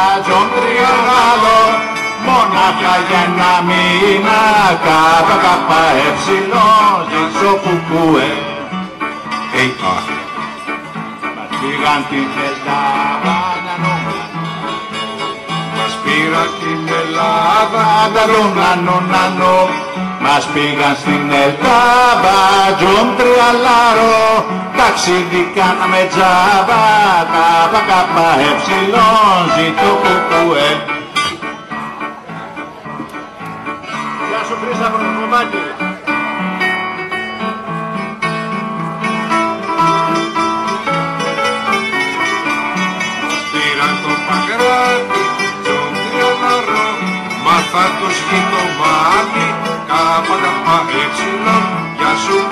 τζον τριαγάλο, μονάχα για ένα μήνα κάπα κάπα έψιλον ζήσω κουκούε. Μας πήγαν την Ελλάδα, μας πήραν την Ελλάδα, νανο, μας πήγαν στην Ελλάδα, τζον τριαλάρο, ταξίδι κάναμε τζάβα, κάπα κάπα έψιλον ζήτω κουκούε. Γεια σου Χρήστα από το κομμάτι. Πήραν το παγκράτη, τζον τριαλάρο, μάθα το σκητομάτι, κάπα κάπα έψιλον, γεια σου